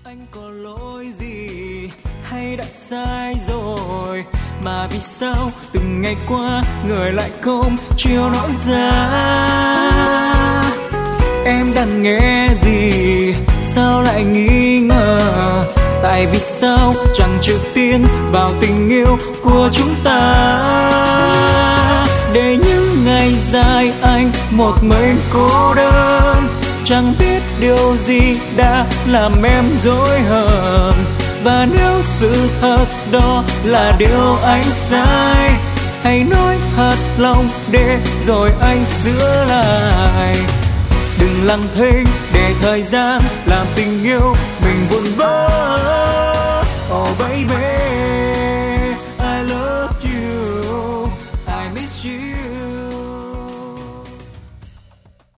Anh có lỗi gì hay đã sai rồi mà vì sao từng ngày qua người lại không chịu nói ra? Em đang nghe gì sao lại nghi ngờ? Tại vì sao chẳng chịu tin vào tình yêu của chúng ta? Để những ngày dài anh một mình cô đơn, chẳng biết điều gì đã làm em dối hờn. Và nếu sự thật đó là điều anh sai, hãy nói thật lòng để rồi anh sửa lại. Đừng lặng thinh để thời gian làm tình yêu mình buồn bã.